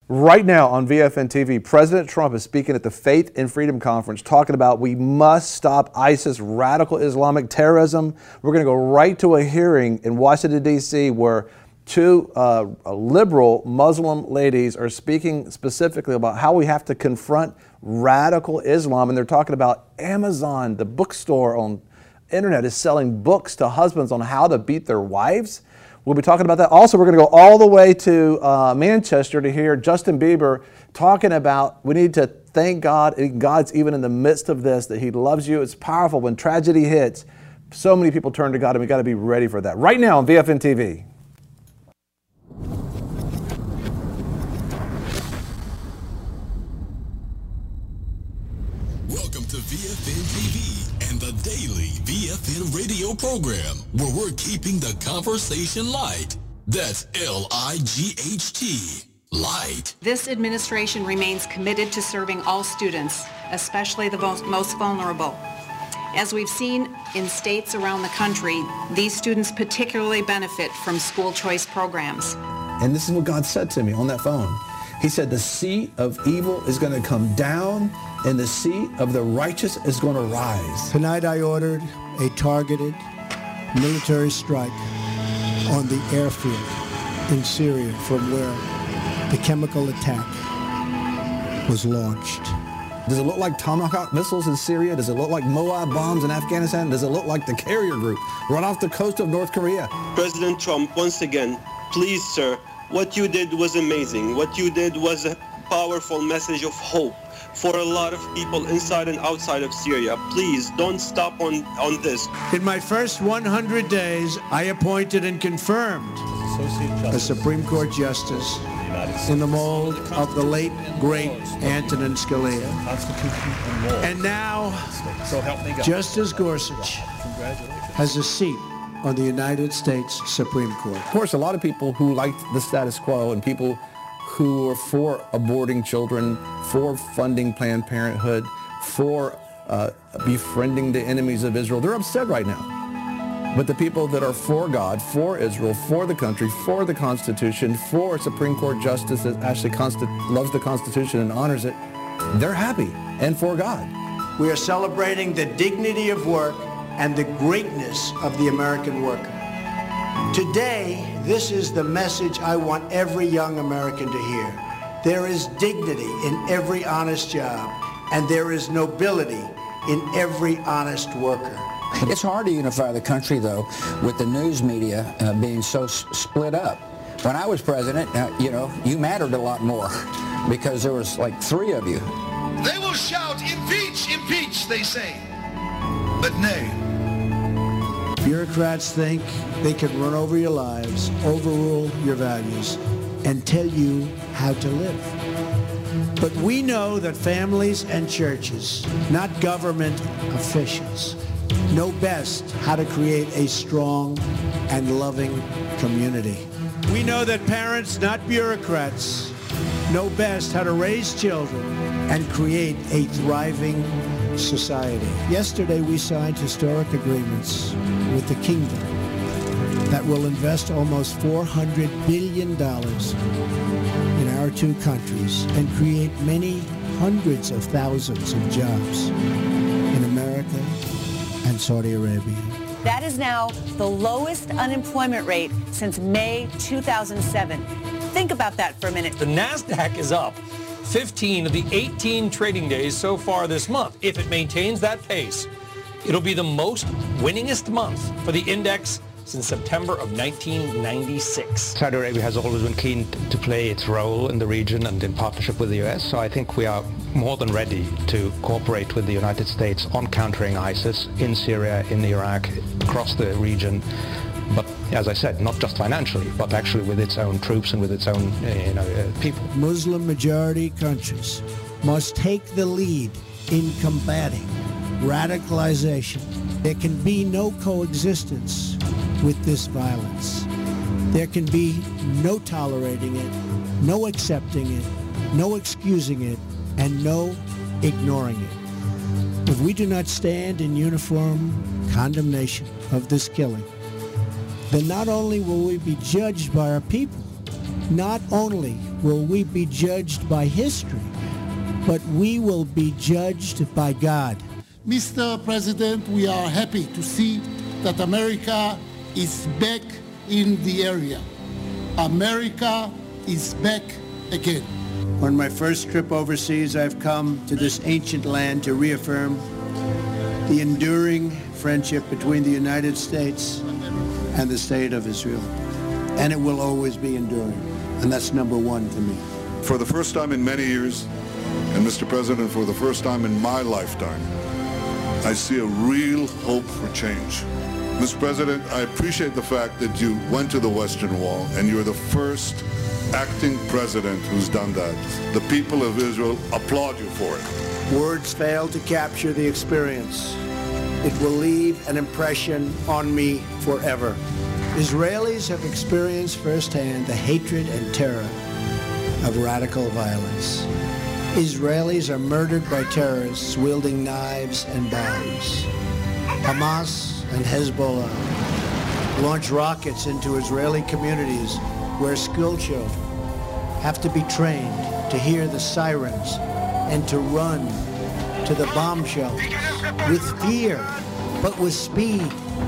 Right now on VFN TV, President Trump is speaking at the Faith and Freedom Conference, talking about we must stop ISIS, radical Islamic terrorism. We're going to go right to a hearing in Washington, D.C., where two liberal Muslim ladies are speaking specifically about how we have to confront radical Islam. And they're talking about Amazon, the bookstore on internet, is selling books to husbands on how to beat their wives. We'll be talking about that. Also, we're going to go all the way to Manchester to hear Justin Bieber talking about we need to thank God. God's even in the midst of this, that He loves you. It's powerful when tragedy hits. So many people turn to God, and we got to be ready for that. Right now on VFN TV. Welcome to VFN TV and the daily VFN radio program, where we're keeping the conversation light. That's L-I-G-H-T, light. This administration remains committed to serving all students, especially the most vulnerable. As we've seen in states around the country, these students particularly benefit from school choice programs. And this is what God said to me on that phone. He said, the seed of evil is going to come down and the seed of the righteous is going to rise. Tonight I ordered a targeted military strike on the airfield in Syria from where the chemical attack was launched. Does it look like Tomahawk missiles in Syria? Does it look like Moab bombs in Afghanistan? Does it look like the Carrier Group right off the coast of North Korea? President Trump, once again, please, sir, what you did was amazing. What you did was a powerful message of hope for a lot of people inside and outside of Syria. Please don't stop on this. In my first 100 days, I appointed and confirmed a Supreme Court justice in the mold of the late, great Antonin Scalia. And now, Justice Gorsuch has a seat on the United States Supreme Court. Of course, a lot of people who liked the status quo and people who are for aborting children, for funding Planned Parenthood, for befriending the enemies of Israel, they're upset right now. But the people that are for God, for Israel, for the country, for the Constitution, for a Supreme Court justice that actually loves the Constitution and honors it, they're happy and for God. We are celebrating the dignity of work and the greatness of the American worker. Today, this is the message I want every young American to hear. There is dignity in every honest job, and there is nobility in every honest worker. It's hard to unify the country, though, with the news media being so split up. When I was president, you mattered a lot more because there was like 3 of you. They will shout, impeach, impeach, they say. But nay. Bureaucrats think they can run over your lives, overrule your values, and tell you how to live. But we know that families and churches, not government officials, know best how to create a strong and loving community. We know that parents, not bureaucrats, know best how to raise children and create a thriving society. Yesterday, we signed historic agreements with the kingdom that will invest almost $400 billion in our 2 countries and create many hundreds of thousands of jobs in America and Saudi Arabia. That is now the lowest unemployment rate since May 2007. Think about that for a minute. The NASDAQ is up 15 of the 18 trading days so far this month. If it maintains that pace, it'll be the most winningest month for the index since September of 1996. Saudi Arabia has always been keen to play its role in the region and in partnership with the US, so I think we are more than ready to cooperate with the United States on countering ISIS in Syria, in Iraq, across the region. But as I said, not just financially, but actually with its own troops and with its own people. Muslim majority countries must take the lead in combating radicalization. There can be no coexistence with this violence. There can be no tolerating it, no accepting it, no excusing it, and no ignoring it. If we do not stand in uniform condemnation of this killing, then not only will we be judged by our people, not only will we be judged by history, but we will be judged by God. Mr. President, we are happy to see that America is back in the area. America is back again. On my first trip overseas, I've come to this ancient land to reaffirm the enduring friendship between the United States and the State of Israel. And it will always be enduring. And that's number one to me. For the first time in many years, and Mr. President, for the first time in my lifetime, I see a real hope for change. Mr. President, I appreciate the fact that you went to the Western Wall and you're the first acting president who's done that. The people of Israel applaud you for it. Words fail to capture the experience. It will leave an impression on me forever. Israelis have experienced firsthand the hatred and terror of radical violence. Israelis are murdered by terrorists wielding knives and bombs. Hamas and Hezbollah launch rockets into Israeli communities where school children have to be trained to hear the sirens and to run to the bomb shelters with fear, but with speed.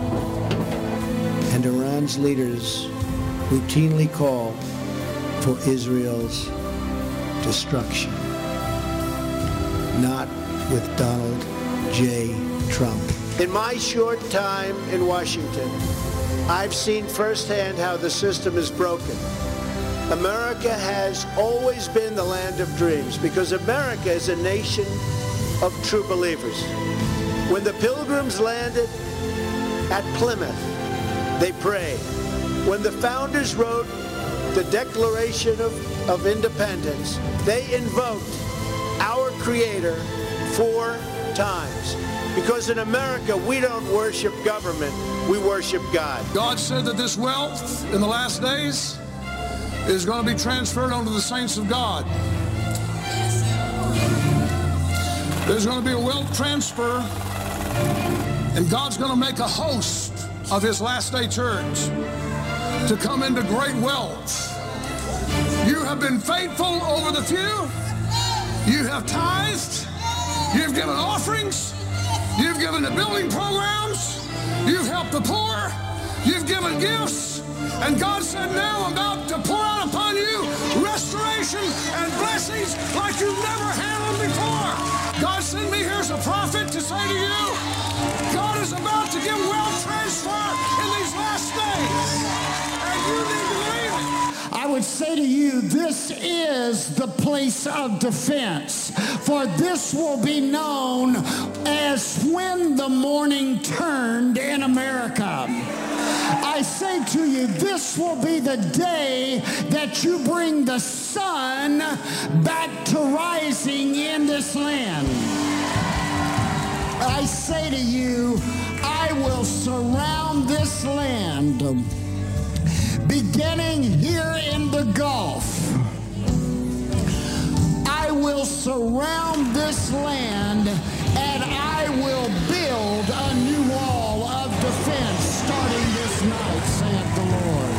And Iran's leaders routinely call for Israel's destruction. Not with Donald J. Trump. In my short time in Washington, I've seen firsthand how the system is broken. America has always been the land of dreams because America is a nation of true believers. When the Pilgrims landed at Plymouth, they prayed. When the founders wrote the Declaration of Independence, they invoked our Creator 4 times. Because in America, we don't worship government, we worship God. God said that this wealth in the last days is going to be transferred onto the saints of God. There's going to be a wealth transfer, and God's going to make a host of his last day church to come into great wealth. You have been faithful over the few. You have tithed. You've given offerings. You've given to building programs. You've helped the poor. You've given gifts. And God said, now I'm about to pour out upon you restoration and blessings like you've never had them before. God sent me here as a prophet to say to you, God is about to give wealth transfer in these last days. And you need to believe it. I would say to you, this is the place of defense, for this will be known as when the morning turned in America. I say to you, this will be the day that you bring the sun back to rising in this land. I say to you, I will surround this land, beginning here in the Gulf. I will surround this land and I will build a new wall of defense starting this night, saith the Lord.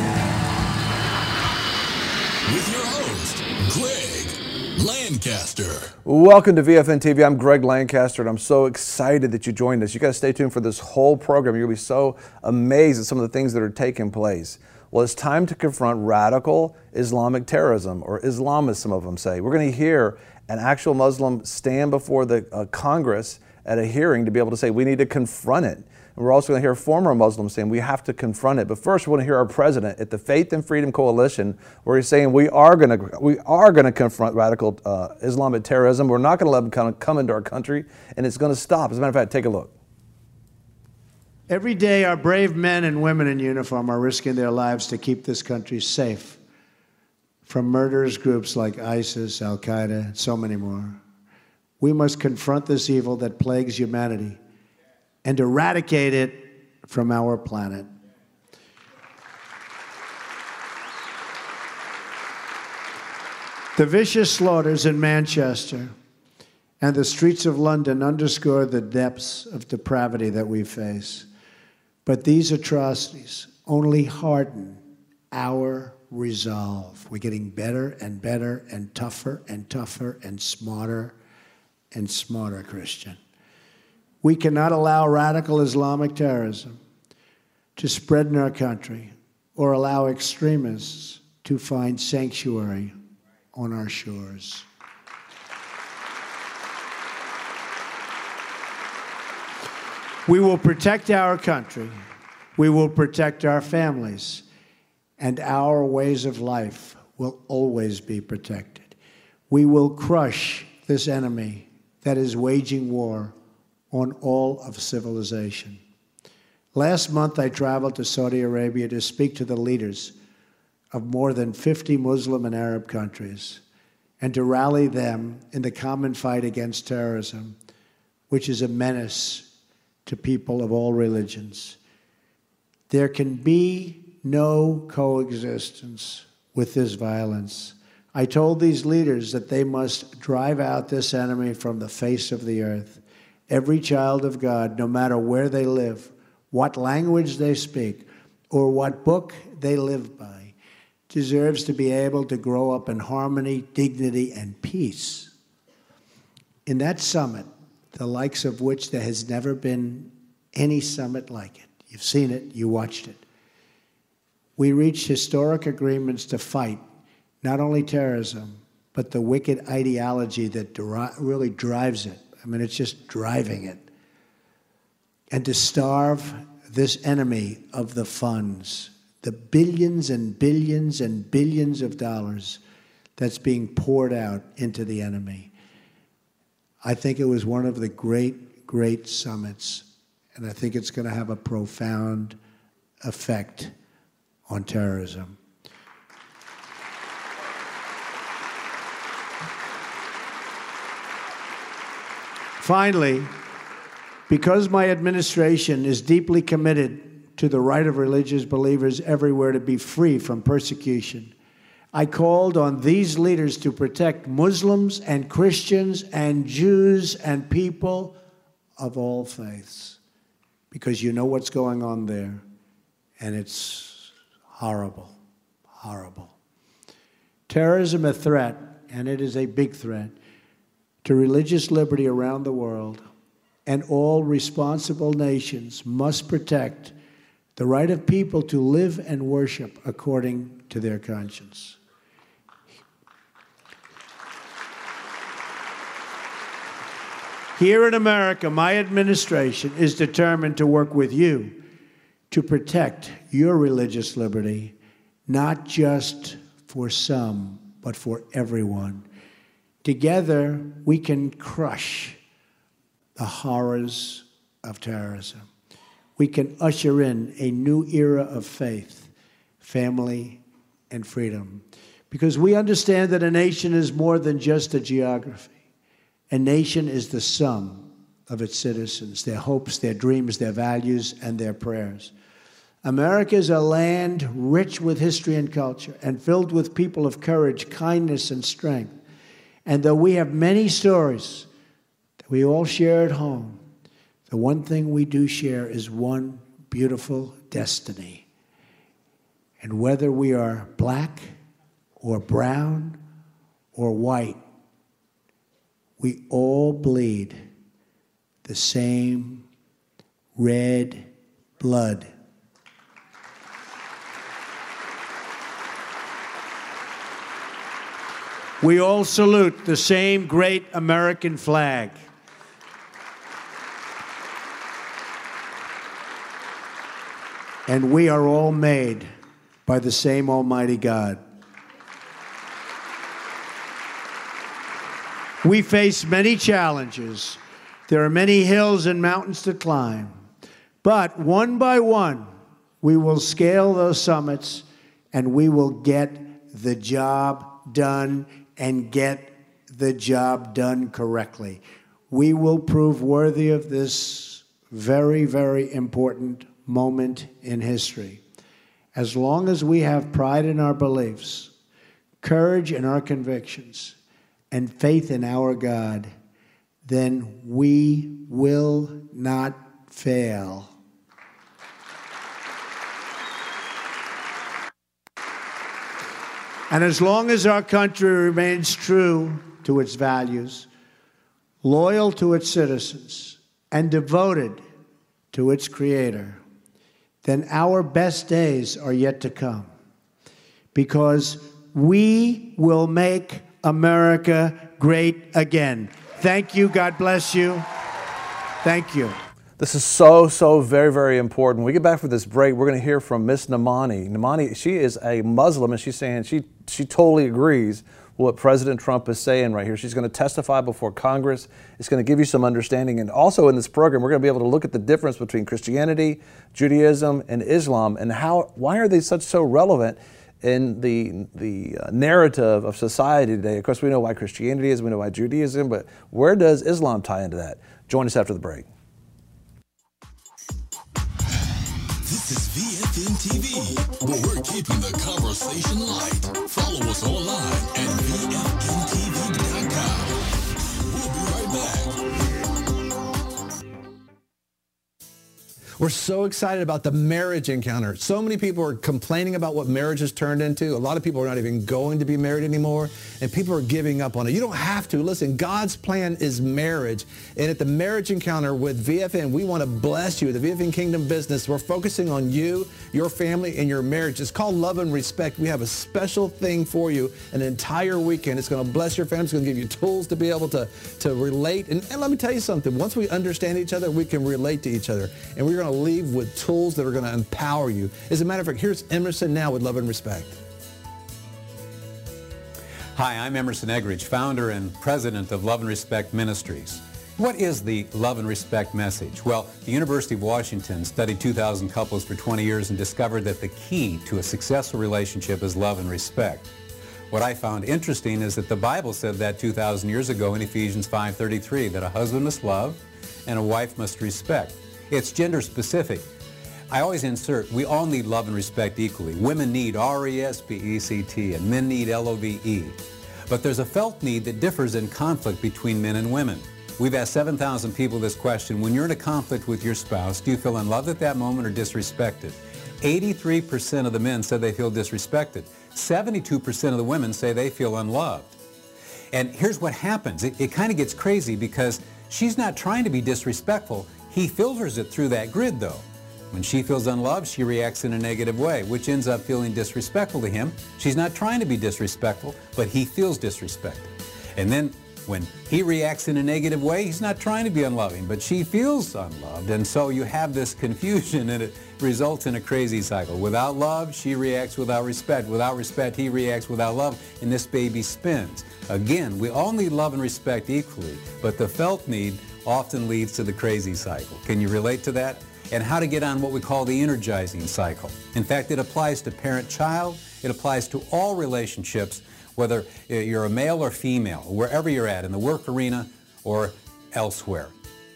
With your host, Greg Lancaster. Welcome to VFN TV. I'm Greg Lancaster, and I'm so excited that you joined us. You got to stay tuned for this whole program. You're going to be so amazed at some of the things that are taking place. Well, it's time to confront radical Islamic terrorism, or Islamists, some of them say. We're going to hear an actual Muslim stand before the Congress at a hearing to be able to say we need to confront it. And we're also going to hear former Muslims saying we have to confront it. But first, we want to hear our president at the Faith and Freedom Coalition, where he's saying we are going to confront radical Islamic terrorism. We're not going to let them come into our country, and it's going to stop. As a matter of fact, take a look. Every day, our brave men and women in uniform are risking their lives to keep this country safe from murderous groups like ISIS, Al-Qaeda, and so many more. We must confront this evil that plagues humanity and eradicate it from our planet. The vicious slaughters in Manchester and the streets of London underscore the depths of depravity that we face. But these atrocities only harden our resolve. We're getting better and better and tougher and smarter, Christian. We cannot allow radical Islamic terrorism to spread in our country or allow extremists to find sanctuary on our shores. We will protect our country. We will protect our families. And our ways of life will always be protected. We will crush this enemy that is waging war on all of civilization. Last month, I traveled to Saudi Arabia to speak to the leaders of more than 50 Muslim and Arab countries and to rally them in the common fight against terrorism, which is a menace to people of all religions. There can be no coexistence with this violence. I told these leaders that they must drive out this enemy from the face of the earth. Every child of God, no matter where they live, what language they speak, or what book they live by, deserves to be able to grow up in harmony, dignity, and peace. In that summit, the likes of which there has never been any summit like it. You've seen it, you watched it. We reached historic agreements to fight not only terrorism, but the wicked ideology that really drives it. I mean, it's just driving it. And to starve this enemy of the funds, the billions and billions and billions of dollars that's being poured out into the enemy. I think it was one of the great, great summits, and I think it's going to have a profound effect on terrorism. Finally, because my administration is deeply committed to the right of religious believers everywhere to be free from persecution, I called on these leaders to protect Muslims and Christians and Jews and people of all faiths, because you know what's going on there, and it's horrible, horrible. Terrorism, a threat, and it is a big threat, to religious liberty around the world, and all responsible nations must protect the right of people to live and worship according to their conscience. Here in America, my administration is determined to work with you to protect your religious liberty, not just for some, but for everyone. Together, we can crush the horrors of terrorism. We can usher in a new era of faith, family, and freedom. Because we understand that a nation is more than just a geography. A nation is the sum of its citizens, their hopes, their dreams, their values, and their prayers. America is a land rich with history and culture and filled with people of courage, kindness, and strength. And though we have many stories that we all share at home, the one thing we do share is one beautiful destiny. And whether we are black or brown or white, we all bleed the same red blood. We all salute the same great American flag. And we are all made by the same Almighty God. We face many challenges. There are many hills and mountains to climb. But one by one, we will scale those summits and we will get the job done and get the job done correctly. We will prove worthy of this very, very important moment in history. As long as we have pride in our beliefs, courage in our convictions, and faith in our God, then we will not fail. And as long as our country remains true to its values, loyal to its citizens, and devoted to its Creator, then our best days are yet to come. Because we will make America great again. Thank you. God bless you. Thank you. This is so very, very important. When we get back from this break, we're going to hear from Miss Nomani. Nomani, she is a Muslim, and she's saying she totally agrees with what President Trump is saying right here. She's going to testify before Congress. It's going to give you some understanding. And also in this program, we're going to be able to look at the difference between Christianity, Judaism, and Islam, and why are they so relevant in the narrative of society today. Of course, we know why Christianity is, we know why Judaism, but where does Islam tie into that? Join us after the break. This is VFN TV, where we're keeping the conversation light. Follow us online at VFNTV.com. We'll be right back. We're so excited about the marriage encounter. So many people are complaining about what marriage has turned into. A lot of people are not even going to be married anymore, and people are giving up on it. You don't have to. Listen, God's plan is marriage. And at the marriage encounter with VFN, we want to bless you. The VFN Kingdom Business, we're focusing on you, your family, and your marriage. It's called Love and Respect. We have a special thing for you an entire weekend. It's going to bless your family. It's going to give you tools to be able to relate. And let me tell you something. Once we understand each other, we can relate to each other. And we're going to leave with tools that are going to empower you. As a matter of fact, here's Emerson now with Love and Respect. Hi, I'm Emerson Eggridge, founder and president of Love and Respect Ministries. What is the Love and Respect message? Well, the University of Washington studied 2,000 couples for 20 years and discovered that the key to a successful relationship is love and respect. What I found interesting is that the Bible said that 2,000 years ago in Ephesians 5:33, that a husband must love and a wife must respect. It's gender specific. I always insert, we all need love and respect equally. Women need R-E-S-P-E-C-T and men need L-O-V-E. But there's a felt need that differs in conflict between men and women. We've asked 7,000 people this question: when you're in a conflict with your spouse, do you feel unloved at that moment or disrespected? 83% of the men said they feel disrespected. 72% of the women say they feel unloved. And here's what happens. It kind of gets crazy because she's not trying to be disrespectful. He filters it through that grid, though. When she feels unloved, she reacts in a negative way, which ends up feeling disrespectful to him. She's not trying to be disrespectful, but he feels disrespected. And then when he reacts in a negative way, he's not trying to be unloving, but she feels unloved. And so you have this confusion, and it results in a crazy cycle. Without love, she reacts without respect. Without respect, he reacts without love, and this baby spins. Again, we all need love and respect equally, but the felt need often leads to the crazy cycle. Can you relate to that? And how to get on what we call the energizing cycle. In fact, it applies to parent-child. It applies to all relationships, whether you're a male or female, wherever you're at, in the work arena or elsewhere.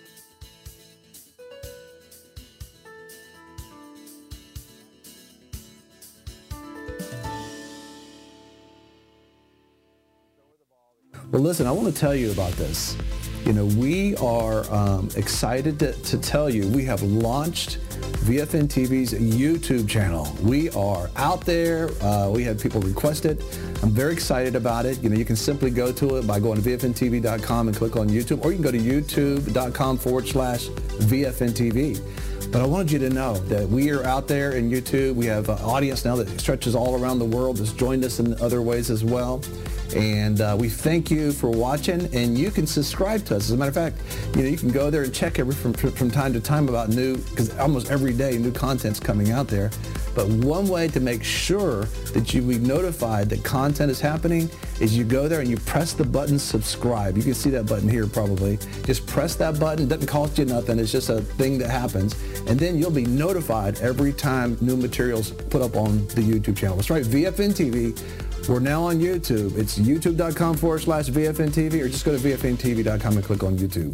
Well, listen, I want to tell you about this. You know, we are excited to tell you we have launched VFN TV's YouTube channel. We are out there. We had people request it. I'm very excited about it. You know, you can simply go to it by going to VFNTV.com and click on YouTube, or you can go to youtube.com/VFNTV. But I wanted you to know that we are out there in YouTube. We have an audience now that stretches all around the world, that's joined us in other ways as well. And we thank you for watching, and you can subscribe to us. As a matter of fact, you know, you can go there and check from time to time about new, because almost every day new content's coming out there. But one way to make sure that you be notified that content is happening is you go there and you press the button subscribe. You can see that button here probably. Just press that button. It doesn't cost you nothing. It's just a thing that happens. And then you'll be notified every time new materials put up on the YouTube channel. That's right, VFN TV. We're now on YouTube. It's youtube.com/VFNTV, or just go to VFNTV.com and click on YouTube.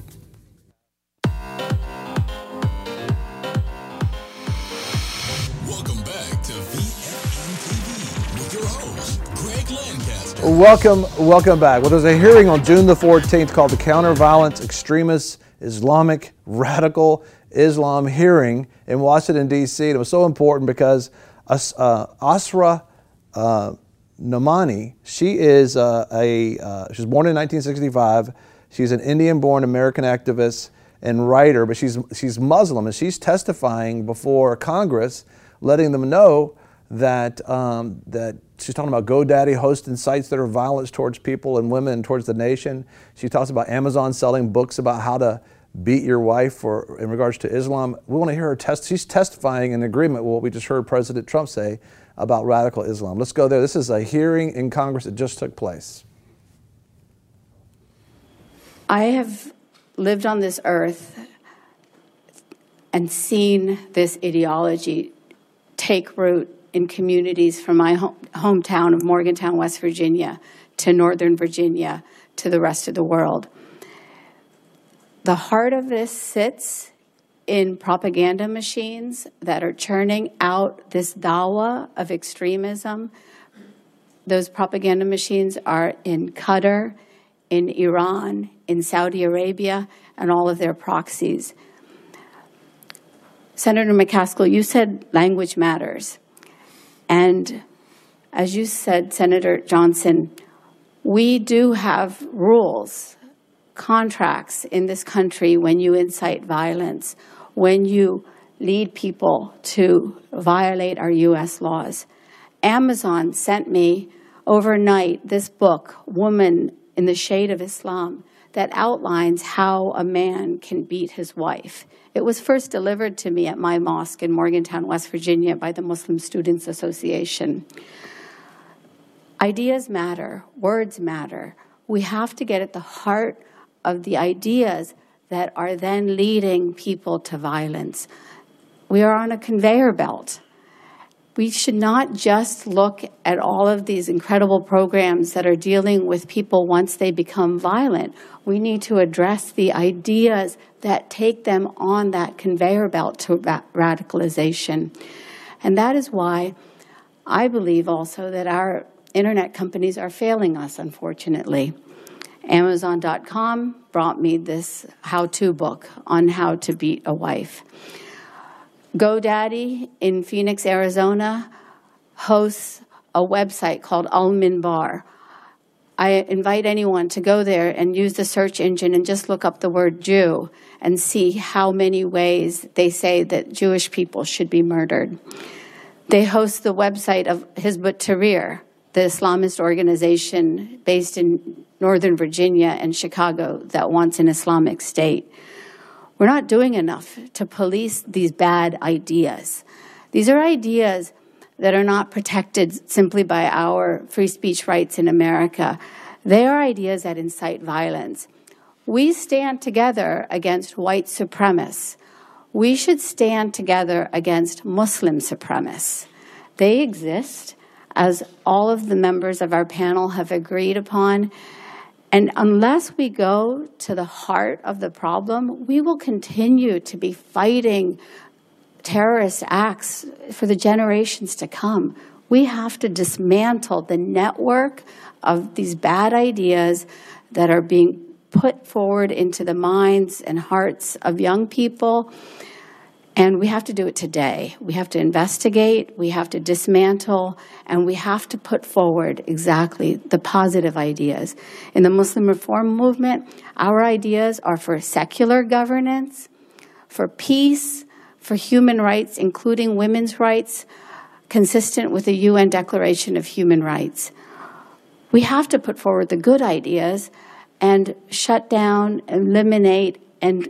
Welcome back to VFN TV with your host, Greg Lancaster. Welcome back. Well, there's a hearing on June the 14th called the Counter-Violence Extremist Islamic Radical Islam hearing in Washington, D.C. And it was so important because Asra Namani. She is she was born in 1965. She's an Indian-born American activist and writer, but she's Muslim, and she's testifying before Congress, letting them know that that she's talking about GoDaddy hosting sites that are violent towards people and women and towards the nation. She talks about Amazon selling books about how to beat your wife in regards to Islam. We want to hear her she's testifying in agreement with what we just heard President Trump say about radical Islam. Let's go there. This is a hearing in Congress that just took place. I have lived on this earth and seen this ideology take root in communities from my hometown of Morgantown, West Virginia, to Northern Virginia, to the rest of the world. The heart of this sits in propaganda machines that are churning out this dawah of extremism. Those propaganda machines are in Qatar, in Iran, in Saudi Arabia, and all of their proxies. Senator McCaskill, you said language matters. And as you said, Senator Johnson, we do have rules, contracts in this country when you incite violence, when you lead people to violate our U.S. laws. Amazon sent me overnight this book, Woman in the Shade of Islam, that outlines how a man can beat his wife. It was first delivered to me at my mosque in Morgantown, West Virginia by the Muslim Students Association. Ideas matter, words matter. We have to get at the heart of the ideas that are then leading people to violence. We are on a conveyor belt. We should not just look at all of these incredible programs that are dealing with people once they become violent. We need to address the ideas that take them on that conveyor belt to radicalization. And that is why I believe also that our internet companies are failing us, unfortunately. Amazon.com brought me this how-to book on how to beat a wife. GoDaddy in Phoenix, Arizona, hosts a website called Al-Minbar. I invite anyone to go there and use the search engine and just look up the word Jew and see how many ways they say that Jewish people should be murdered. They host the website of Hizb ut-Tahrir, the Islamist organization based in Northern Virginia and Chicago that wants an Islamic state. We're not doing enough to police these bad ideas. These are ideas that are not protected simply by our free speech rights in America. They are ideas that incite violence. We stand together against white supremacists. We should stand together against Muslim supremacists. They exist, as all of the members of our panel have agreed upon. And unless we go to the heart of the problem, we will continue to be fighting terrorist acts for the generations to come. We have to dismantle the network of these bad ideas that are being put forward into the minds and hearts of young people. And we have to do it today. We have to investigate, we have to dismantle, and we have to put forward exactly the positive ideas. In the Muslim Reform Movement, our ideas are for secular governance, for peace, for human rights, including women's rights, consistent with the UN Declaration of Human Rights. We have to put forward the good ideas and shut down, eliminate, and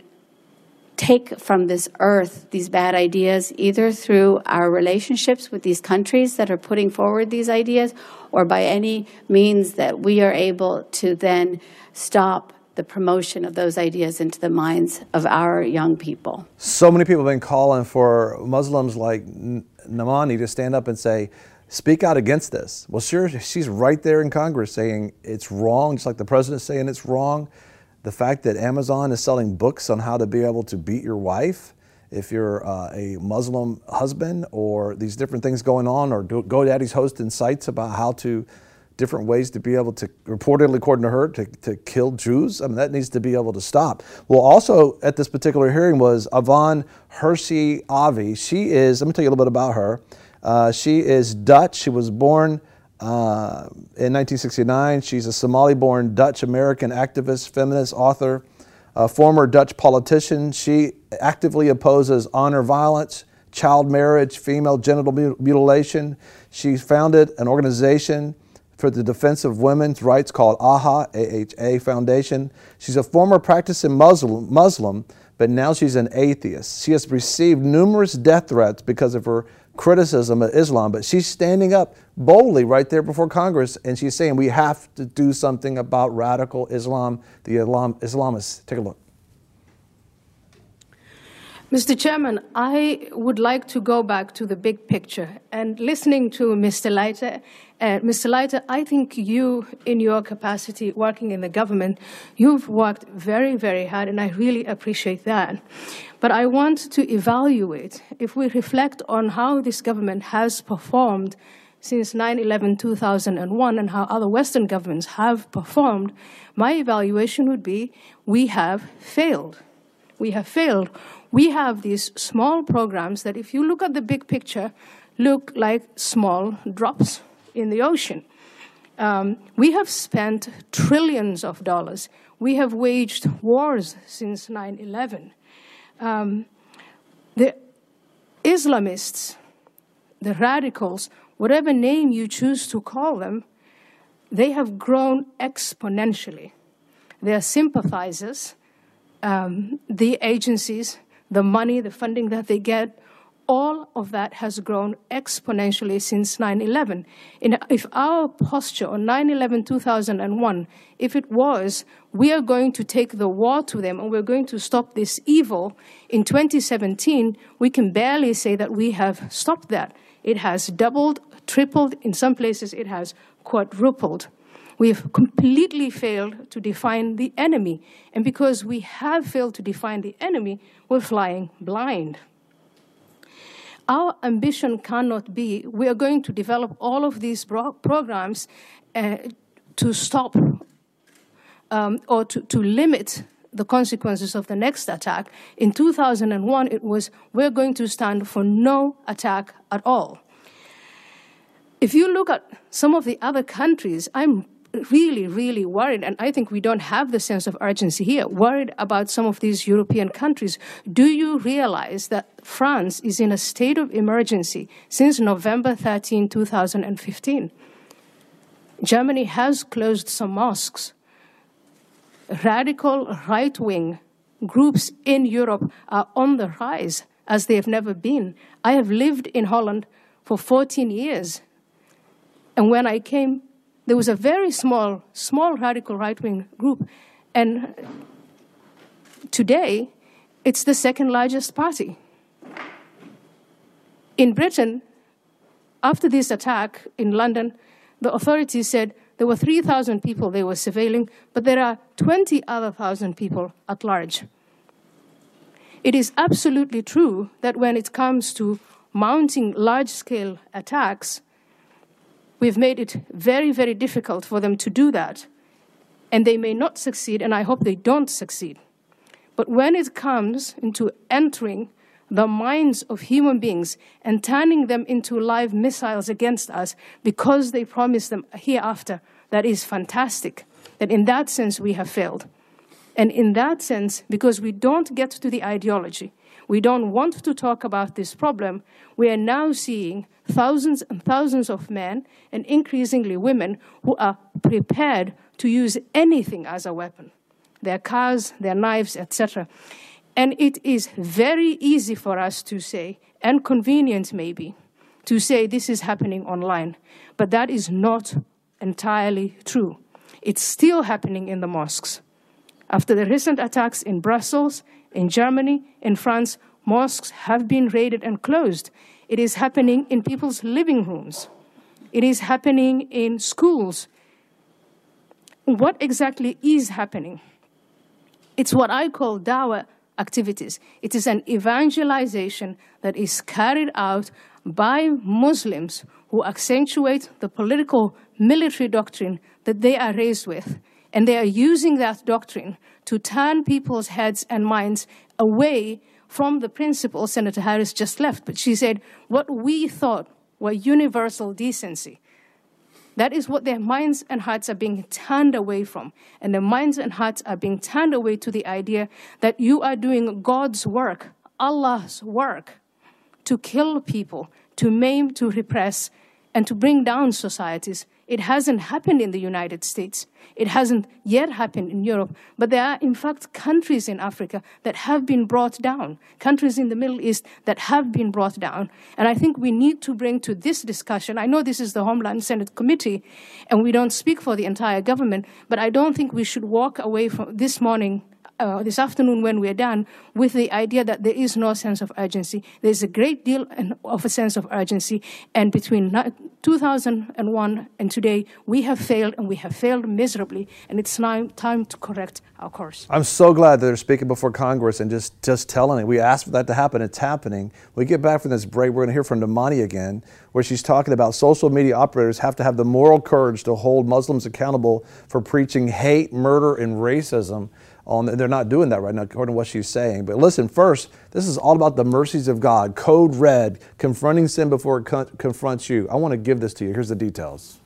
take from this earth these bad ideas, either through our relationships with these countries that are putting forward these ideas, or by any means that we are able to then stop the promotion of those ideas into the minds of our young people. So many people have been calling for Muslims like Namani to stand up and say, speak out against this. Well, sure, she's right there in Congress saying it's wrong, just like the president's saying it's wrong. The fact that Amazon is selling books on how to be able to beat your wife if you're a Muslim husband, or these different things going on, or GoDaddy's hosting sites about how to, different ways to be able to, reportedly according to her, to kill Jews. I mean, that needs to be able to stop. Well, also at this particular hearing was Yvonne Hirsi Avi. She is, let me tell you a little bit about her. She is Dutch. She was born In 1969, she's a Somali-born Dutch-American activist, feminist, author, a former Dutch politician. She actively opposes honor violence, child marriage, female genital mutilation. She founded an organization for the defense of women's rights called AHA, AHA Foundation. She's a former practicing Muslim, but now she's an atheist. She has received numerous death threats because of her criticism of Islam, but she's standing up boldly right there before Congress, and she's saying we have to do something about radical Islam, the Islamists. Take a look. Mr. Chairman, I would like to go back to the big picture. And listening to Mr. Leiter, I think you, in your capacity working in the government, you've worked very, very hard, and I really appreciate that. But I want to evaluate, if we reflect on how this government has performed since 9/11/2001 and how other Western governments have performed, my evaluation would be we have failed. We have failed. We have these small programs that, if you look at the big picture, look like small drops in the ocean. We have spent trillions of dollars. We have waged wars since 9/11. The Islamists, the radicals, whatever name you choose to call them, they have grown exponentially. Their sympathizers, the agencies, the money, the funding that they get, all of that has grown exponentially since 9/11. If our posture on 9/11/2001, if it was, we are going to take the war to them and we're going to stop this evil, in 2017, we can barely say that we have stopped that. It has doubled, tripled, in some places it has quadrupled. We've completely failed to define the enemy. And because we have failed to define the enemy, we're flying blind. Our ambition cannot be, we are going to develop all of these programs to stop or to limit the consequences of the next attack. In 2001, it was, we're going to stand for no attack at all. If you look at some of the other countries, I'm really, really worried, and I think we don't have the sense of urgency here, worried about some of these European countries. Do you realize that France is in a state of emergency since November 13, 2015? Germany has closed some mosques. Radical right-wing groups in Europe are on the rise as they have never been. I have lived in Holland for 14 years, and when I came, there was a very small radical right-wing group. And today, it's the second largest party. In Britain, after this attack in London, the authorities said there were 3,000 people they were surveilling, but there are 20 other thousand people at large. It is absolutely true that when it comes to mounting large-scale attacks, we've made it very, very difficult for them to do that. And they may not succeed, and I hope they don't succeed. But when it comes into entering the minds of human beings and turning them into live missiles against us because they promise them a hereafter, that is fantastic. And in that sense, we have failed. And in that sense, because we don't get to the ideology, we don't want to talk about this problem, we are now seeing thousands and thousands of men, and increasingly women, who are prepared to use anything as a weapon, their cars, their knives, etc. And it is very easy for us to say, and convenient maybe, to say this is happening online. But that is not entirely true. It's still happening in the mosques. After the recent attacks in Brussels, in Germany, in France, mosques have been raided and closed. It is happening in people's living rooms. It is happening in schools. What exactly is happening? It's what I call dawah activities. It is an evangelization that is carried out by Muslims who accentuate the political military doctrine that they are raised with. And they are using that doctrine to turn people's heads and minds away from the principles Senator Harris just left. But she said, what we thought were universal decency, That is what their minds and hearts are being turned away from. And their minds and hearts are being turned away to the idea that you are doing God's work, Allah's work, to kill people, to maim, to repress, and to bring down societies. It hasn't happened in the United States. It hasn't yet happened in Europe. But there are, in fact, countries in Africa that have been brought down, countries in the Middle East that have been brought down. And I think we need to bring to this discussion, I know this is the Homeland Senate Committee, and we don't speak for the entire government, but I don't think we should walk away from this morning, this afternoon when we're done, with the idea that there is no sense of urgency. There's a great deal of a sense of urgency, and between 2001 and today, we have failed, and we have failed miserably, and it's now time to correct our course. I'm so glad that they're speaking before Congress and just telling it. We asked for that to happen. It's happening. When we get back from this break, we're going to hear from Damani again, where she's talking about social media operators have to have the moral courage to hold Muslims accountable for preaching hate, murder, and racism. They're not doing that right now, according to what she's saying. But listen, first, this is all about the mercies of God. Code Red, confronting sin before it confronts you. I want to give this to you. Here's the details.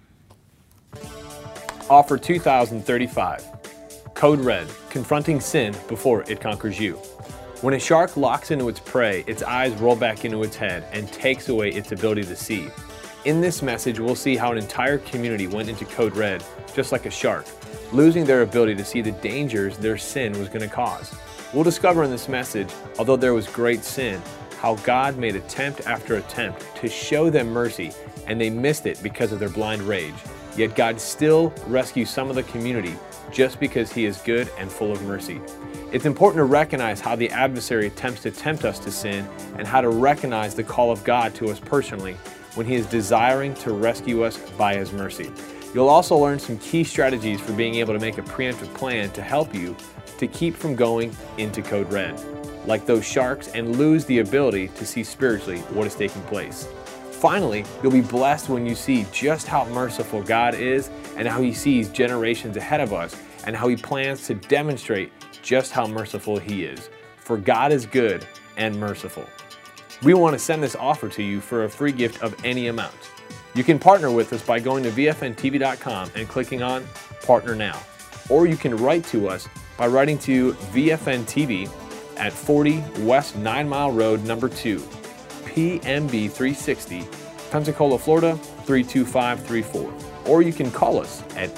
Offer 2035. Code Red, confronting sin before it conquers you. When a shark locks into its prey, its eyes roll back into its head and takes away its ability to see. In this message, we'll see how an entire community went into Code Red, just like a shark, losing their ability to see the dangers their sin was going to cause. We'll discover in this message, although there was great sin, how God made attempt after attempt to show them mercy, and they missed it because of their blind rage. Yet God still rescues some of the community just because He is good and full of mercy. It's important to recognize how the adversary attempts to tempt us to sin, and how to recognize the call of God to us personally when He is desiring to rescue us by His mercy. You'll also learn some key strategies for being able to make a preemptive plan to help you to keep from going into Code Red, like those sharks, and lose the ability to see spiritually what is taking place. Finally, you'll be blessed when you see just how merciful God is, and how He sees generations ahead of us, and how He plans to demonstrate just how merciful He is. For God is good and merciful. We want to send this offer to you for a free gift of any amount. You can partner with us by going to VFNTV.com and clicking on Partner Now. Or you can write to us by writing to VFN TV at 40 West 9 Mile Road, number 2, PMB 360, Pensacola, Florida 32534. Or you can call us at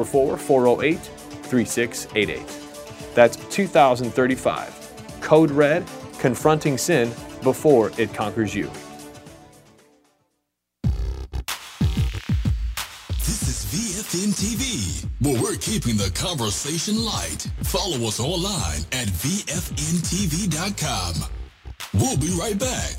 844-408-3688. That's 2035. Code Red, confronting sin before it conquers you. VFN TV, where we're keeping the conversation light. Follow us online at VFNTV.com. We'll be right back.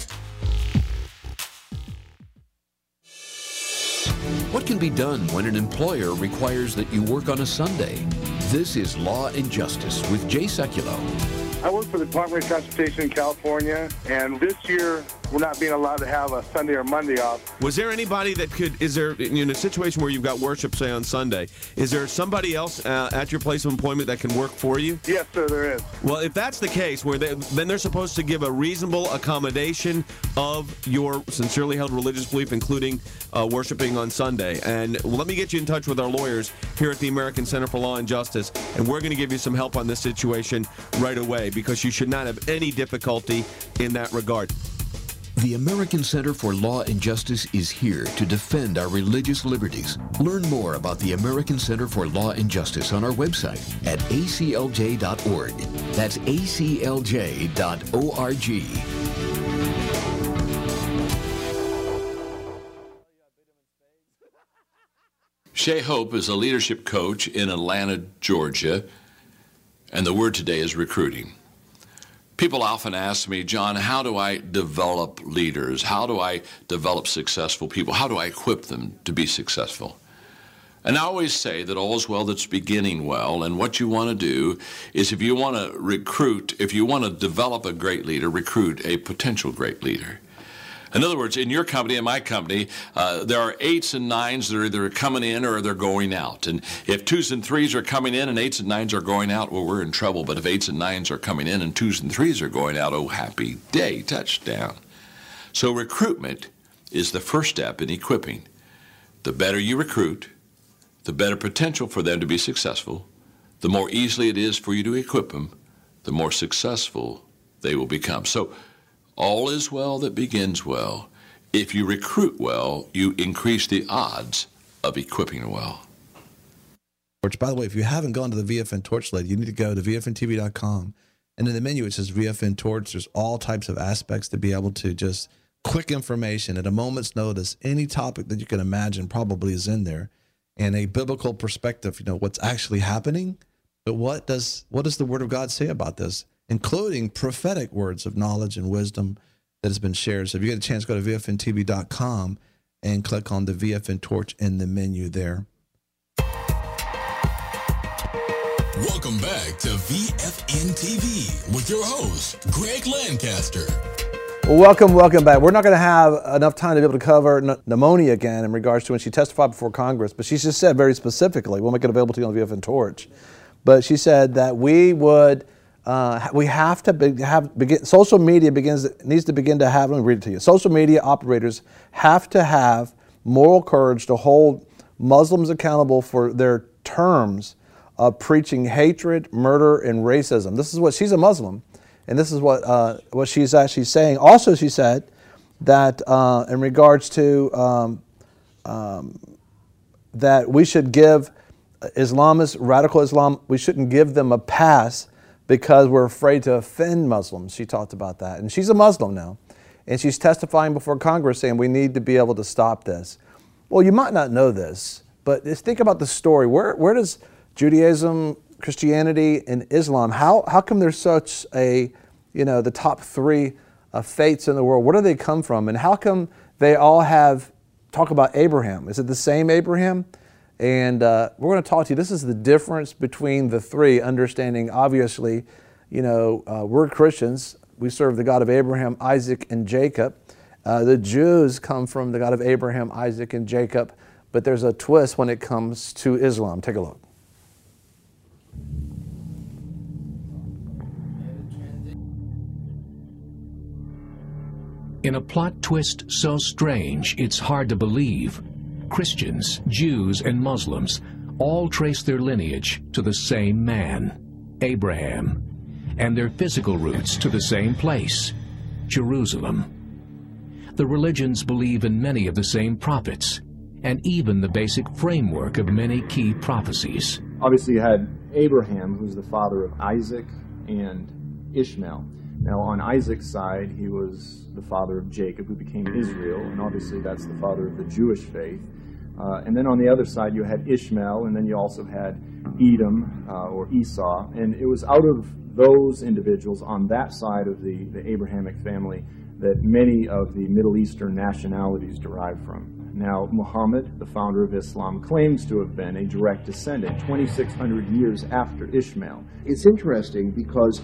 What can be done when an employer requires that you work on a Sunday? This is Law and Justice with Jay Sekulow. I work for the Department of Transportation in California, and this year we're not being allowed to have a Sunday or Monday off. Was there anybody that could, is there, in a situation where you've got worship, say, on Sunday, is there somebody else at your place of employment that can work for you? Yes, sir, there is. Well, if that's the case, then they're supposed to give a reasonable accommodation of your sincerely held religious belief, including worshiping on Sunday. And let me get you in touch with our lawyers here at the American Center for Law and Justice, and we're going to give you some help on this situation right away, because you should not have any difficulty in that regard. The American Center for Law and Justice is here to defend our religious liberties. Learn more about the American Center for Law and Justice on our website at aclj.org. That's aclj.org. Shea Hope is a leadership coach in Atlanta, Georgia, and the word today is recruiting. People often ask me, John, how do I develop leaders? How do I develop successful people? How do I equip them to be successful? And I always say that all's well that's beginning well, and what you want to do is, if you want to recruit, if you want to develop a great leader, recruit a potential great leader. In other words, in your company and my company, there are 8s and 9s that are either coming in or they're going out. And if 2s and 3s are coming in and 8s and 9s are going out, well, we're in trouble. But if 8s and 9s are coming in and 2s and 3s are going out, oh, happy day, touchdown. So recruitment is the first step in equipping. The better you recruit, the better potential for them to be successful, the more easily it is for you to equip them, the more successful they will become. So all is well that begins well. If you recruit well, you increase the odds of equipping well. Which, by the way, if you haven't gone to the VFN Torch lately, you need to go to VFNTV.com. And in the menu, it says VFN Torch. There's all types of aspects to be able to just quick information at a moment's notice. Any topic that you can imagine probably is in there. And a biblical perspective, you know, what's actually happening. But what does the Word of God say about this, including prophetic words of knowledge and wisdom that has been shared. So if you get a chance, go to VFNTV.com and click on the VFN Torch in the menu there. Welcome back to VFN TV with your host, Greg Lancaster. Well, welcome back. We're not going to have enough time to be able to cover pneumonia again in regards to when she testified before Congress, but she just said very specifically, we'll make it available to you on the VFN Torch, but she said that we have to begin. Social media needs to begin to have. Let me read it to you. Social media operators have to have moral courage to hold Muslims accountable for their terms of preaching hatred, murder, and racism. This is what she's a Muslim, and this is what she's actually saying. Also, she said that in regards to that we should give Islamists, radical Islam, we shouldn't give them a pass because we're afraid to offend Muslims. She talked about that. And she's a Muslim now. And she's testifying before Congress saying we need to be able to stop this. Well, you might not know this, but just think about the story. Where does Judaism, Christianity, and Islam, how come there's such a, the top three faiths in the world? Where do they come from? And how come they all talk about Abraham? Is it the same Abraham? And we're going to talk to you. This is the difference between the three, understanding, obviously, we're Christians. We serve the God of Abraham, Isaac, and Jacob. The Jews come from the God of Abraham, Isaac, and Jacob. But there's a twist when it comes to Islam. Take a look. In a plot twist so strange it's hard to believe, Christians, Jews, and Muslims all trace their lineage to the same man, Abraham, and their physical roots to the same place, Jerusalem. The religions believe in many of the same prophets, and even the basic framework of many key prophecies. Obviously you had Abraham, who's the father of Isaac and Ishmael. Now on Isaac's side, he was the father of Jacob, who became Israel, and obviously that's the father of the Jewish faith. And then on the other side you had Ishmael, and then you also had Edom, or Esau, and it was out of those individuals on that side of the Abrahamic family that many of the Middle Eastern nationalities derive from. Now, Muhammad, the founder of Islam, claims to have been a direct descendant 2,600 years after Ishmael. It's interesting because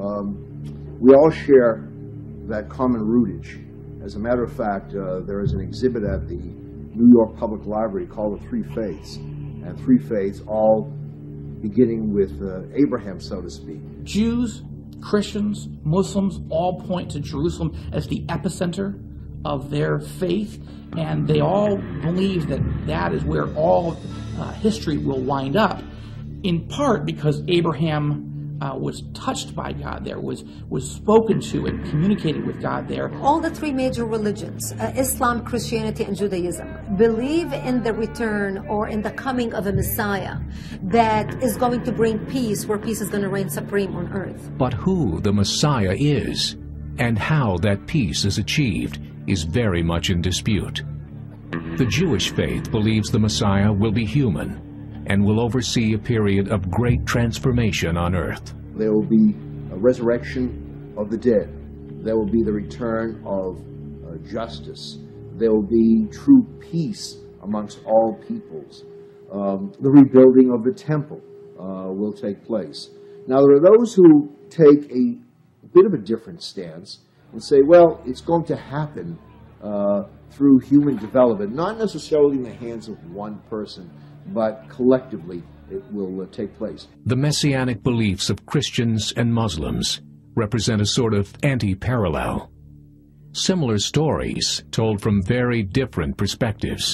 we all share that common rootage. As a matter of fact, there is an exhibit at the New York Public Library called The Three Faiths, and three faiths all beginning with Abraham, so to speak. Jews, Christians, Muslims all point to Jerusalem as the epicenter of their faith, and they all believe that that is where all history will wind up, in part because Abraham was touched by God there, was spoken to and communicated with God there. All the three major religions, Islam, Christianity, and Judaism, believe in the return or in the coming of a Messiah that is going to bring peace, where peace is going to reign supreme on earth. But who the Messiah is and how that peace is achieved is very much in dispute. The Jewish faith believes the Messiah will be human and will oversee a period of great transformation on earth. There will be a resurrection of the dead. There will be the return of justice. There will be true peace amongst all peoples. The rebuilding of the temple will take place. Now, there are those who take a bit of a different stance and say, well, it's going to happen through human development, not necessarily in the hands of one person, but collectively it will take place. The messianic beliefs of Christians and Muslims represent a sort of anti-parallel. Similar stories told from very different perspectives.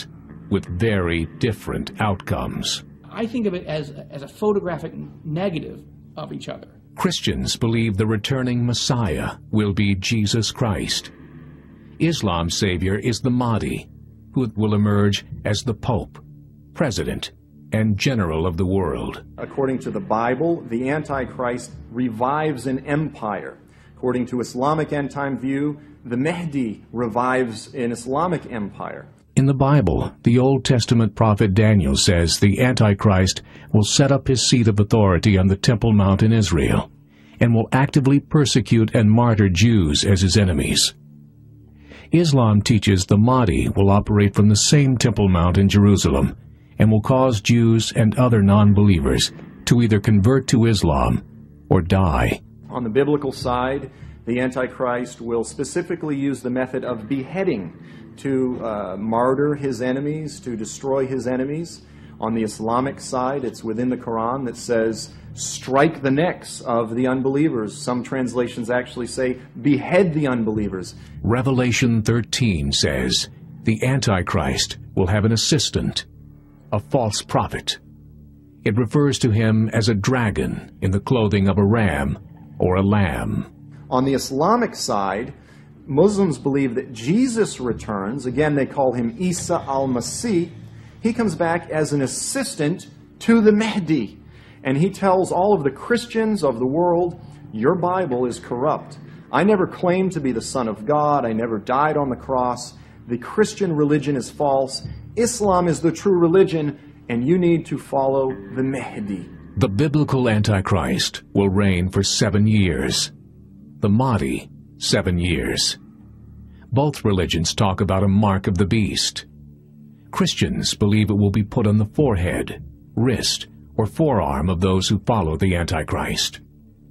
with very different outcomes. I think of it as a photographic negative of each other. Christians believe the returning Messiah will be Jesus Christ. Islam's savior is the Mahdi, who will emerge as the Pope, President, and General of the world. According to the Bible, the Antichrist revives an empire. According to Islamic end-time view, the Mahdi revives an Islamic empire. In the Bible, the Old Testament prophet Daniel says the Antichrist will set up his seat of authority on the Temple Mount in Israel and will actively persecute and martyr Jews as his enemies. Islam teaches the Mahdi will operate from the same Temple Mount in Jerusalem and will cause Jews and other non-believers to either convert to Islam or die. On the biblical side, the Antichrist will specifically use the method of beheading to martyr his enemies, to destroy his enemies. On the Islamic side, it's within the Quran that says, strike the necks of the unbelievers. Some translations actually say, behead the unbelievers. Revelation 13 says, the Antichrist will have an assistant, a false prophet. It refers to him as a dragon in the clothing of a ram or a lamb. On the Islamic side, Muslims believe that Jesus returns. Again, they call him Isa al-Masih. He comes back as an assistant to the Mahdi. And he tells all of the Christians of the world, your Bible is corrupt. I never claimed to be the Son of God. I never died on the cross. The Christian religion is false. Islam is the true religion, and you need to follow the Mahdi. The biblical Antichrist will reign for 7 years. The Mahdi, 7 years. Both religions talk about a mark of the beast. Christians believe it will be put on the forehead, wrist, or forearm of those who follow the Antichrist.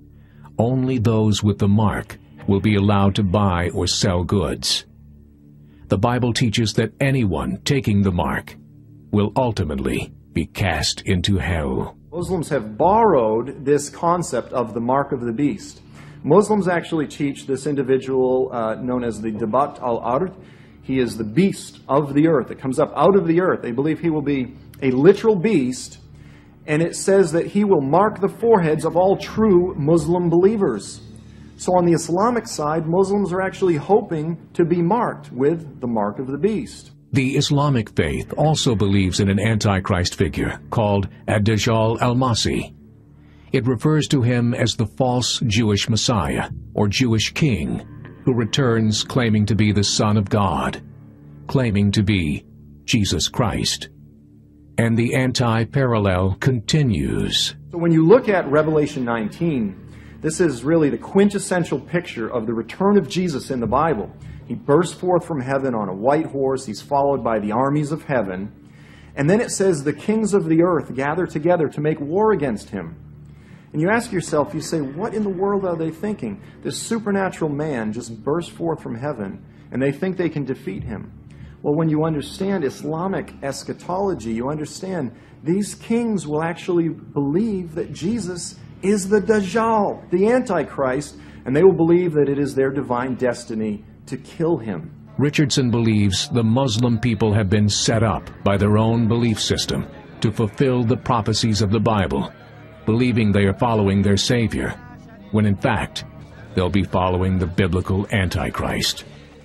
Only those with the mark will be allowed to buy or sell goods. The Bible teaches that anyone taking the mark will ultimately be cast into hell. Muslims have borrowed this concept of the mark of the beast. Muslims actually teach this individual known as the Dabat al-Ard. He is the beast of the earth. It comes up out of the earth. They believe he will be a literal beast, and it says that he will mark the foreheads of all true Muslim believers. So on the Islamic side, Muslims are actually hoping to be marked with the mark of the beast. The Islamic faith also believes in an Antichrist figure called Ad-Dajjal al-Masih. It refers to him as the false Jewish Messiah, or Jewish king, who returns claiming to be the Son of God, claiming to be Jesus Christ. And the anti-parallel continues. So when you look at Revelation 19, this is really the quintessential picture of the return of Jesus in the Bible. He bursts forth from heaven on a white horse. He's followed by the armies of heaven. And then it says the kings of the earth gather together to make war against him. And you ask yourself, you say, what in the world are they thinking? This supernatural man just burst forth from heaven, and they think they can defeat him. Well, when you understand Islamic eschatology, you understand these kings will actually believe that Jesus is the Dajjal, the Antichrist, and they will believe that it is their divine destiny to kill him. Richardson believes the Muslim people have been set up by their own belief system to fulfill the prophecies of the Bible, believing they are following their Savior, when in fact, they'll be following the biblical Antichrist.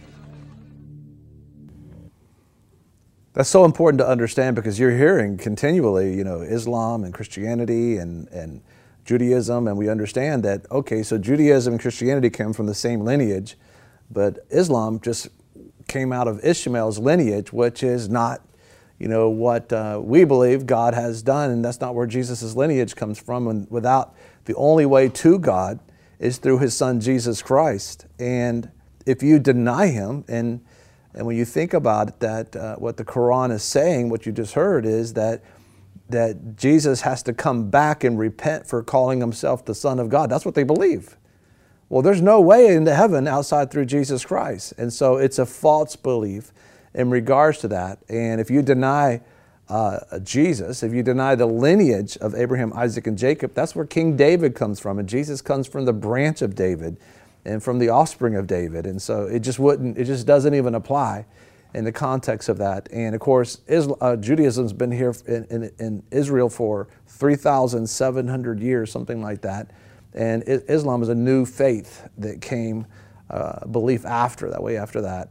That's so important to understand, because you're hearing continually, Islam and Christianity and Judaism, and we understand that, okay, so Judaism and Christianity come from the same lineage, but Islam just came out of Ishmael's lineage, which is not, what we believe God has done, and that's not where Jesus' lineage comes from. And without, the only way to God is through his son Jesus Christ. And if you deny him, and when you think about it, that what the Quran is saying, what you just heard, is that Jesus has to come back and repent for calling himself the Son of God. That's what they believe. Well, there's no way into heaven outside through Jesus Christ. And so it's a false belief in regards to that. And if you deny Jesus, if you deny the lineage of Abraham, Isaac, and Jacob, that's where King David comes from. And Jesus comes from the branch of David and from the offspring of David. And so it just doesn't even apply. in the context of that. And of course, Judaism's been here in Israel for 3,700 years, something like that. And Islam is a new faith that came, belief after that.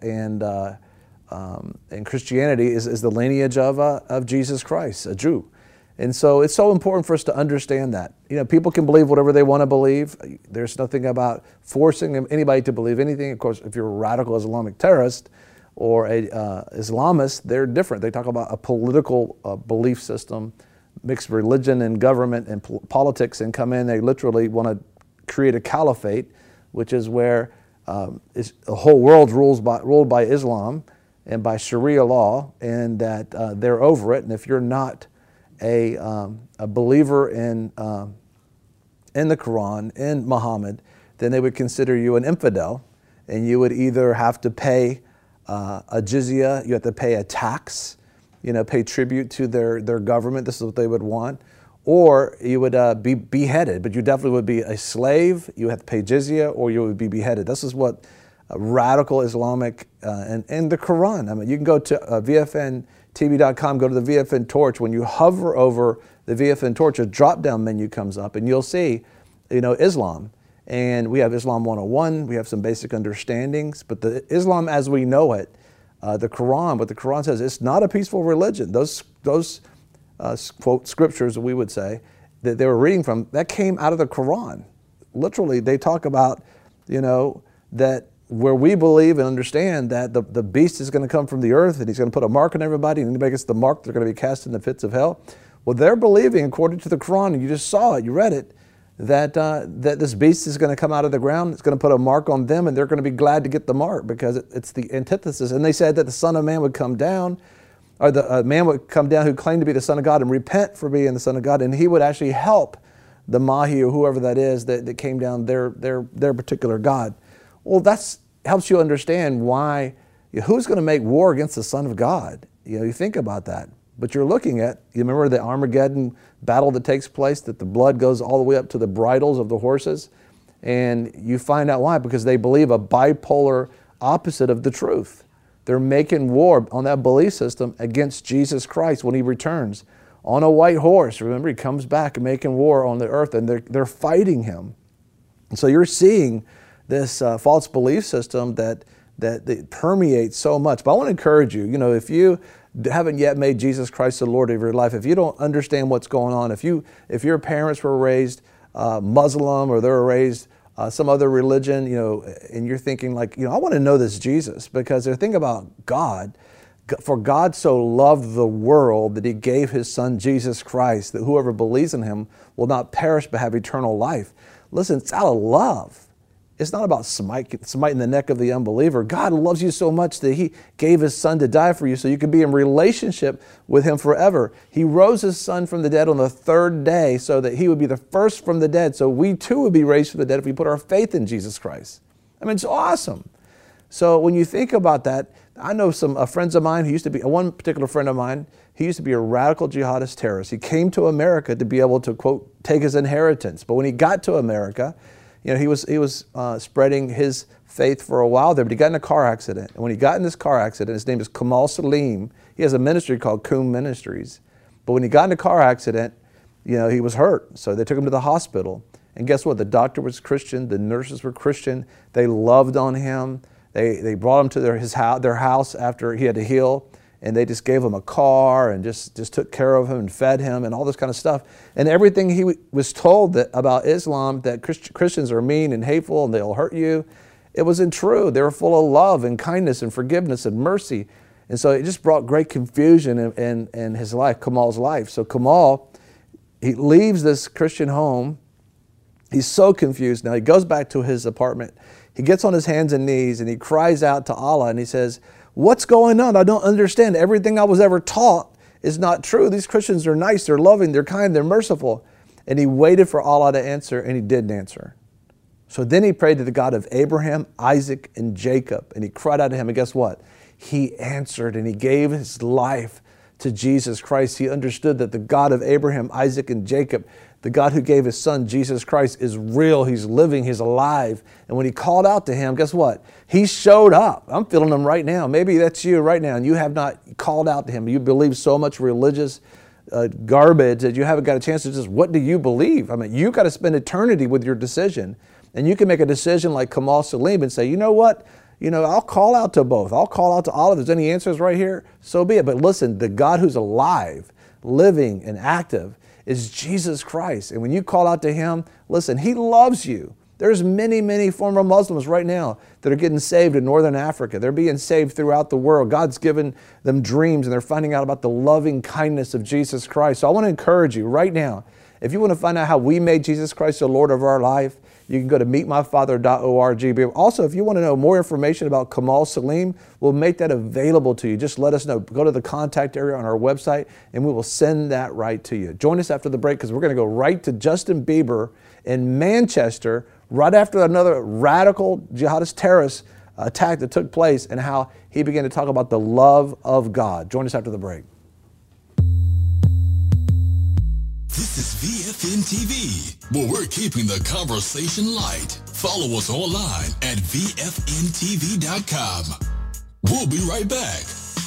And Christianity is the lineage of Jesus Christ, a Jew. And so it's so important for us to understand that. You know, people can believe whatever they want to believe. There's nothing about forcing anybody to believe anything. Of course, if you're a radical Islamic terrorist or a Islamist, they're different. They talk about a political belief system, mixed religion and government and politics, and come in. They literally want to create a caliphate, which is where the whole world ruled by Islam and by Sharia law, and that they're over it. And if you're not a believer in the Quran, in Muhammad, then they would consider you an infidel, and you would either have to pay a jizya, you have to pay a tax, pay tribute to their government. This is what they would want. Or you would be beheaded, but you definitely would be a slave. You have to pay jizya, or you would be beheaded. This is what radical Islamic and the Quran. I mean, you can go to VFNTV.com, go to the VFN torch. When you hover over the VFN torch, a drop-down menu comes up, and you'll see, Islam. And we have Islam 101. We have some basic understandings, but the Islam as we know it, the Quran, what the Quran says, it's not a peaceful religion. Those quote scriptures, we would say, that they were reading from, that came out of the Quran. Literally, they talk about, that where we believe and understand that the beast is going to come from the earth and he's going to put a mark on everybody, and anybody gets the mark, they're going to be cast in the pits of hell. Well, they're believing, according to the Quran, and you just saw it, you read it, that this beast is going to come out of the ground, it's going to put a mark on them, and they're going to be glad to get the mark because it's the antithesis. And they said that the Son of Man would come down, or the man would come down who claimed to be the Son of God and repent for being the Son of God, and he would actually help the Mahi or whoever that is that came down, their particular God. Well, that helps you understand why, who's going to make war against the Son of God? You think about that. But you're looking at, you remember the Armageddon battle that takes place, that the blood goes all the way up to the bridles of the horses? And you find out why, because they believe a bipolar opposite of the truth. They're making war on that belief system against Jesus Christ when he returns on a white horse. Remember, he comes back making war on the earth, and they're fighting him. And so you're seeing this false belief system that permeates so much. But I want to encourage you, if you haven't yet made Jesus Christ the Lord of your life, if you don't understand what's going on, if your parents were raised Muslim, or they were raised some other religion, and you're thinking like, I want to know this Jesus, because they're thinking about God. For God so loved the world that he gave his Son Jesus Christ, that whoever believes in him will not perish but have eternal life. Listen, it's out of love. It's not about smiting the neck of the unbeliever. God loves you so much that he gave his Son to die for you so you can be in relationship with him forever. He rose his Son from the dead on the third day so that he would be the first from the dead, so we too would be raised from the dead if we put our faith in Jesus Christ. I mean, it's awesome. So when you think about that, I know some friends of mine who used to be, one particular friend of mine, he used to be a radical jihadist terrorist. He came to America to be able to, quote, take his inheritance. But when he got to America, he was spreading his faith for a while there, but he got in a car accident. And when he got in this car accident, his name is Kamal Salim. He has a ministry called Qum Ministries. But when he got in a car accident, he was hurt. So they took him to the hospital. And guess what? The doctor was Christian. The nurses were Christian. They loved on him. They brought him to their house after he had to heal. And they just gave him a car and just took care of him and fed him and all this kind of stuff. And everything he was told about Islam, that Christians are mean and hateful and they'll hurt you, it wasn't true. They were full of love and kindness and forgiveness and mercy. And so it just brought great confusion in his life, Kamal's life. So Kamal, he leaves this Christian home. He's so confused now. He goes back to his apartment. He gets on his hands and knees and he cries out to Allah and he says, "What's going on? I don't understand. Everything I was ever taught is not true. These Christians are nice, they're loving, they're kind, they're merciful." And he waited for Allah to answer, and he didn't answer. So then he prayed to the God of Abraham, Isaac, and Jacob, and he cried out to him, and guess what? He answered, and he gave his life to Jesus Christ. He understood that the God of Abraham, Isaac, and Jacob, The God who gave his son, Jesus Christ, is real. He's living. He's alive. And when he called out to him, guess what? He showed up. I'm feeling him right now. Maybe that's you right now, and you have not called out to him. You believe so much religious garbage that you haven't got a chance to just, what do you believe? I mean, you got to spend eternity with your decision. And you can make a decision like Kamal Salim and say, you know what? I'll call out to both. I'll call out to all. If there's any answers right here, so be it. But listen, the God who's alive, living, and active is Jesus Christ. And when you call out to him, listen, he loves you. There's many, many former Muslims right now that are getting saved in Northern Africa. They're being saved throughout the world. God's given them dreams, and they're finding out about the loving kindness of Jesus Christ. So I want to encourage you right now, if you want to find out how we made Jesus Christ the Lord of our life, you can go to meetmyfather.org. Also, if you want to know more information about Kamal Salim, we'll make that available to you. Just let us know. Go to the contact area on our website, and we will send that right to you. Join us after the break, because we're going to go right to Justin Bieber in Manchester, right after another radical jihadist terrorist attack that took place, and how he began to talk about the love of God. Join us after the break. This is VFN TV, where we're keeping the conversation light. Follow us online at VFNTV.com. We'll be right back.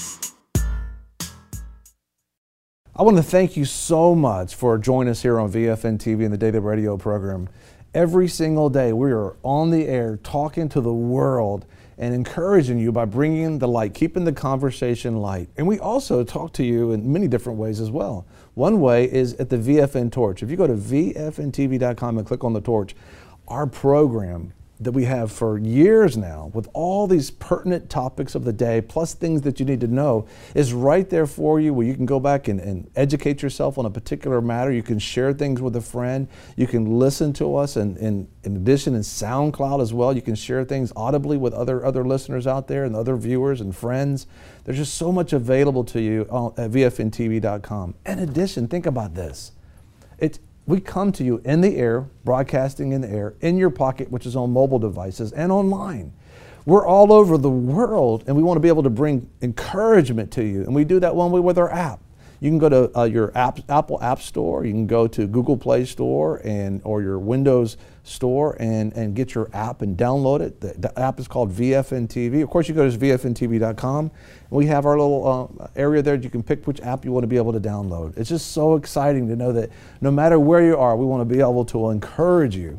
I want to thank you so much for joining us here on VFN TV and the Daily Radio program. Every single day we are on the air talking to the world and encouraging you by bringing the light, keeping the conversation light. And we also talk to you in many different ways as well. One way is at the VFN Torch. If you go to VFNTV.com and click on the torch, our program that we have for years now with all these pertinent topics of the day, plus things that you need to know, is right there for you, where you can go back and educate yourself on a particular matter. You can share things with a friend. You can listen to us, and in addition in SoundCloud as well. You can share things audibly with other listeners out there and other viewers and friends. There's just so much available to you at VFNTV.com. In addition, think about this. We come to you in the air, broadcasting in the air, in your pocket, which is on mobile devices, and online. We're all over the world, and we want to be able to bring encouragement to you. And we do that one way with our app. You can go to your Apple App Store. You can go to Google Play Store or your Windows Store and get your app and download it. The app is called VFN TV. Of course, you go to VFNTV.com. And we have our little area there. You can pick which app you want to be able to download. It's just so exciting to know that no matter where you are, we want to be able to encourage you.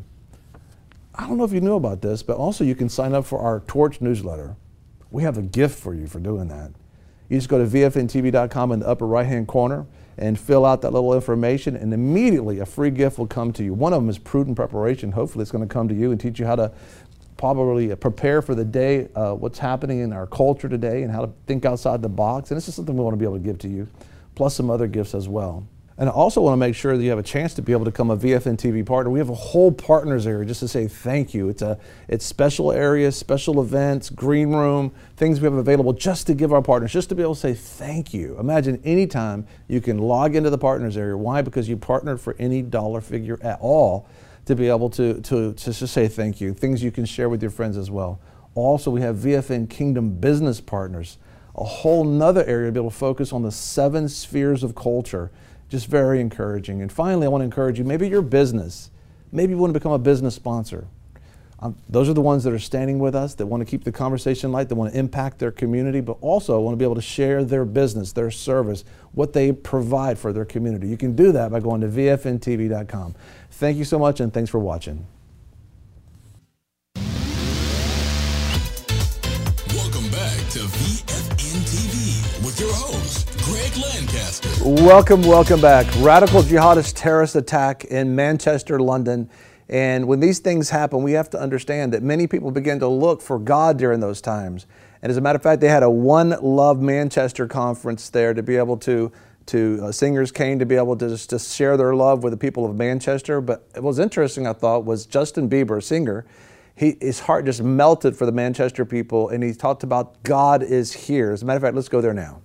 I don't know if you knew about this, but also you can sign up for our Torch newsletter. We have a gift for you for doing that. You just go to VFNTV.com in the upper right-hand corner and fill out that little information, and immediately a free gift will come to you. One of them is Prudent Preparation. Hopefully it's going to come to you and teach you how to probably prepare for the day, what's happening in our culture today, and how to think outside the box. And this is something we want to be able to give to you, plus some other gifts as well. And I also want to make sure that you have a chance to be able to become a VFN TV partner. We have a whole partners area just to say thank you. It's special areas, special events, green room, things we have available just to give our partners, just to be able to say thank you. Imagine anytime you can log into the partners area. Why? Because you partnered for any dollar figure at all to be able to just say thank you. Things you can share with your friends as well. Also, we have VFN Kingdom Business Partners, a whole nother area to be able to focus on the 7 spheres of culture. Just very encouraging. And finally, I want to encourage you, maybe your business, maybe you want to become a business sponsor. Those are the ones that are standing with us, that want to keep the conversation light, that want to impact their community, but also want to be able to share their business, their service, what they provide for their community. You can do that by going to VFNTV.com. Thank you so much, and thanks for watching. Welcome back to VFN TV with your host, Greg Lancaster. Welcome back. Radical jihadist terrorist attack in Manchester, London. And when these things happen, we have to understand that many people begin to look for God during those times. And as a matter of fact, they had a One Love Manchester conference there to be able to singers came to be able to just share their love with the people of Manchester. But what was interesting, I thought, was Justin Bieber, a singer. His heart just melted for the Manchester people, and he talked about God is here. As a matter of fact, let's go there now.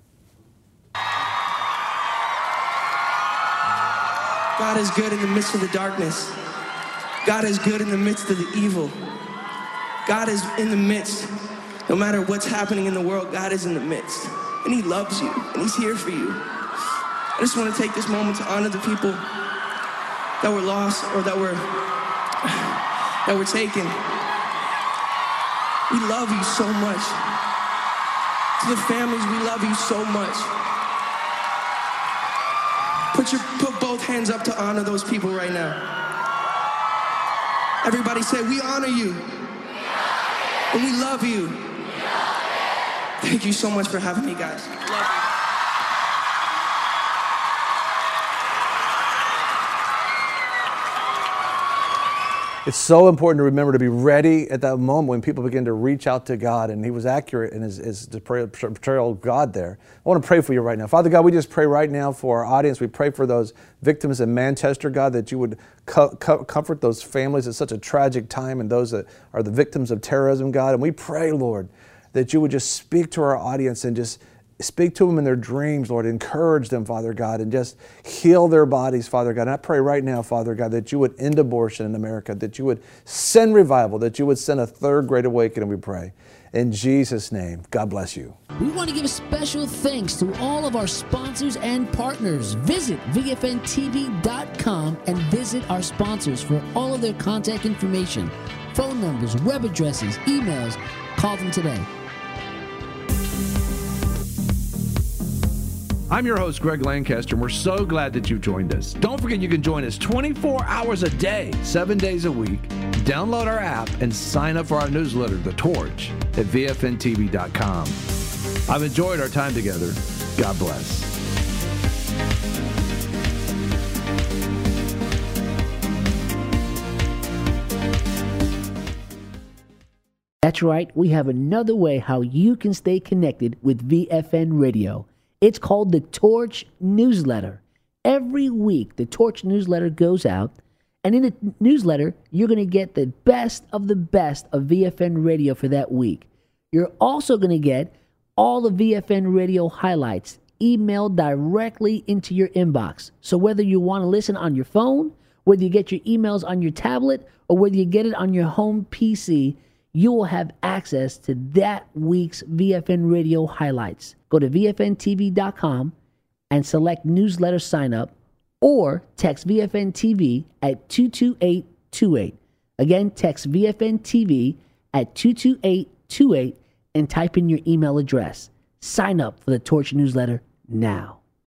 God is good in the midst of the darkness. God is good in the midst of the evil. God is in the midst. No matter what's happening in the world, God is in the midst. And He loves you, and He's here for you. I just want to take this moment to honor the people that were lost or that were taken. We love you so much. To the families, we love you so much. Put both hands up to honor those people right now. Everybody say, we honor you. And we love you. Thank you so much for having me, guys. Love you. It's so important to remember to be ready at that moment when people begin to reach out to God, and he was accurate in his portrayal of God there. I want to pray for you right now. Father God, we just pray right now for our audience. We pray for those victims in Manchester, God, that you would comfort those families at such a tragic time and those that are the victims of terrorism, God. And we pray, Lord, that you would just speak to our audience and just speak to them in their dreams, Lord. Encourage them, Father God, and just heal their bodies, Father God. And I pray right now, Father God, that you would end abortion in America, that you would send revival, that you would send a third great awakening, we pray. In Jesus' name, God bless you. We want to give a special thanks to all of our sponsors and partners. Visit VFNTV.com and visit our sponsors for all of their contact information, phone numbers, web addresses, emails. Call them today. I'm your host, Greg Lancaster, and we're so glad that you've joined us. Don't forget you can join us 24 hours a day, 7 days a week. Download our app and sign up for our newsletter, The Torch, at VFNTV.com. I've enjoyed our time together. God bless. That's right. We have another way how you can stay connected with VFN Radio. It's called the Torch Newsletter. Every week, the Torch Newsletter goes out, and in the newsletter, you're going to get the best of VFN Radio for that week. You're also going to get all the VFN Radio highlights emailed directly into your inbox. So whether you want to listen on your phone, whether you get your emails on your tablet, or whether you get it on your home PC, you will have access to that week's VFN Radio highlights. Go to VFNTV.com and select newsletter sign up or text VFN TV at 22828. Again, text VFN TV at 22828 and type in your email address. Sign up for the Torch newsletter now.